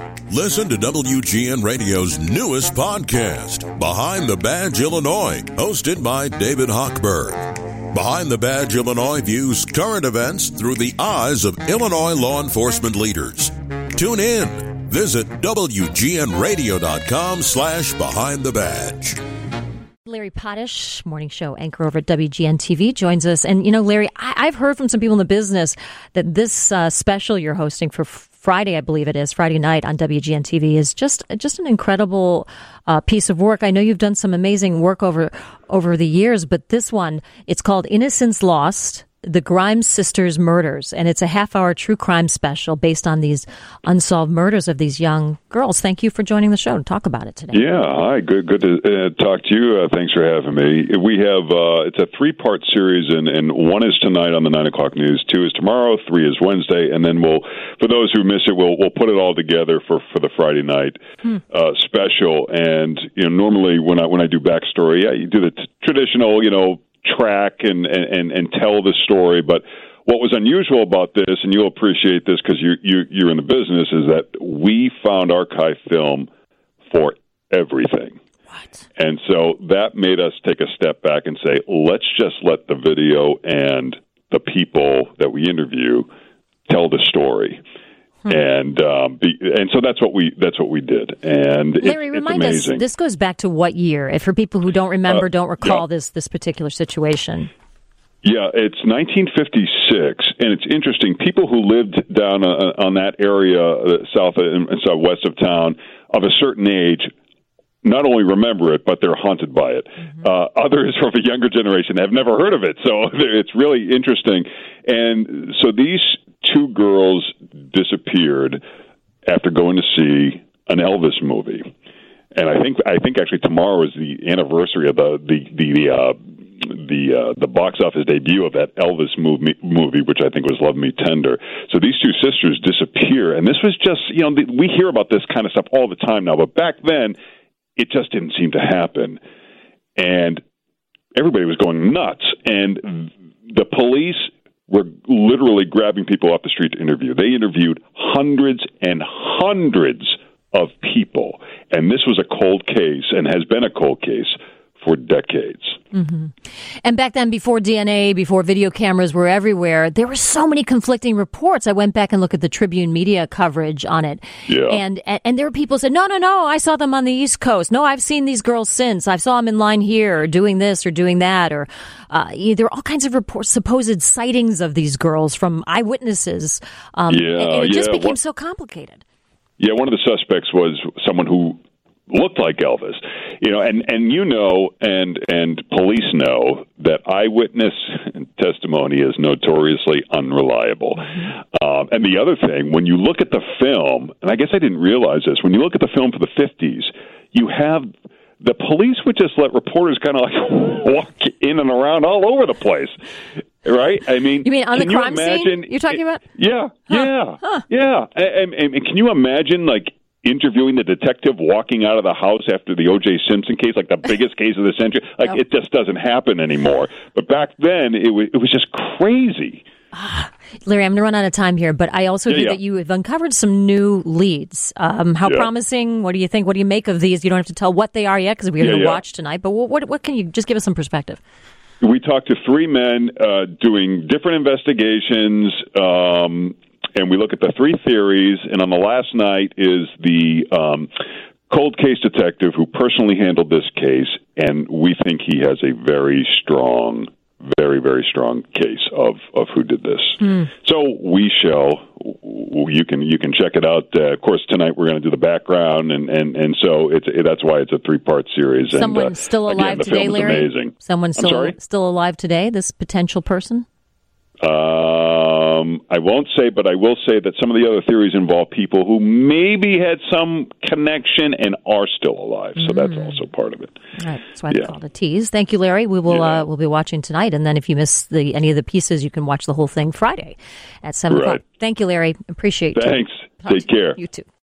Listen to WGN Radio's newest podcast, Behind the Badge Illinois, hosted by David Hochberg. Behind the Badge Illinois views current events through the eyes of Illinois law enforcement leaders. Tune in. Visit WGNRadio.com/Behind the Badge. Larry Potash, morning show anchor over at WGN TV, joins us. And, Larry, I've heard from some people in the business that this special you're hosting for Friday, I believe it is, Friday night on WGN TV is just an incredible piece of work. I know you've done some amazing work over the years, but this one, it's called Innocence Lost, The Grimes Sisters Murders, and it's a half-hour true crime special based on these unsolved murders of these young girls. Thank you for joining the show to talk about it today. Yeah, hi. Good to talk to you. Thanks for having me. We have it's a three-part series, and one is tonight on the 9 o'clock news, 2 is tomorrow, 3 is Wednesday, and then for those who miss it, we'll put it all together for the Friday night special. And normally when I do backstory, you do the traditional, track and tell the story. But what was unusual about this, and you'll appreciate this because you're in the business, is that we found archive film for everything. What? And so that made us take a step back and say, let's just let the video and the people that we interview tell the story. And so that's what we did. And Larry, it's remind amazing. us, this goes back to what year? If for people who don't remember, don't recall this particular situation. Yeah, it's 1956, and it's interesting. People who lived down on that area, south and southwest of town, of a certain age, not only remember it, but they're haunted by it. Others from a younger generation have never heard of it, so it's really interesting. And so these two girls disappeared after going to see an Elvis movie, and I think actually tomorrow is the anniversary of the box office debut of that Elvis movie, which I think was Love Me Tender. So these two sisters disappear, and this was just we hear about this kind of stuff all the time now, but back then it just didn't seem to happen, and everybody was going nuts, and the police were literally grabbing people off the street to interview. They interviewed hundreds and hundreds of people, and this was a cold case and has been a cold case for decades. Mm-hmm. And back then, before DNA, before video cameras were everywhere, there were so many conflicting reports. I went back and looked at the Tribune media coverage on it. Yeah. And there were people who said, no, I saw them on the East Coast. No, I've seen these girls since. I saw them in line here, or doing this or doing that. Or there are all kinds of reports, supposed sightings of these girls from eyewitnesses. And it just became so complicated. Yeah, one of the suspects was someone who looked like Elvis, and police know that eyewitness testimony is notoriously unreliable. And the other thing, when you look at the film, and I guess I didn't realize this, when you look at the film for the 50s, you have the police would just let reporters kind of like walk in and around all over the place. Right? I mean, you mean on the crime scene you're talking about? Yeah. And can you imagine, like, interviewing the detective walking out of the house after the O.J. Simpson case, like the biggest case of the century? Like, It just doesn't happen anymore. But back then, it was just crazy. Larry, I'm going to run out of time here, but I also hear that you have uncovered some new leads. How promising? What do you think? What do you make of these? You don't have to tell what they are yet because we're going to watch tonight, but what can you just give us some perspective? We talked to three men doing different investigations, and we look at the three theories, and on the last night is the cold case detective who personally handled this case, and we think he has a very strong, very, very strong case of who did this. So we shall. You can check it out. Of course, tonight we're going to do the background, and so that's why it's a 3-part series. Someone still alive today, Larry? Amazing. Someone still alive today? This potential person? I won't say, but I will say that some of the other theories involve people who maybe had some connection and are still alive. So that's also part of it. All right. That's why it's called a tease. Thank you, Larry. We will we'll be watching tonight, and then if you miss any of the pieces, you can watch the whole thing Friday at 7 o'clock. Thank you, Larry. Appreciate it. Thanks. Take care. You too.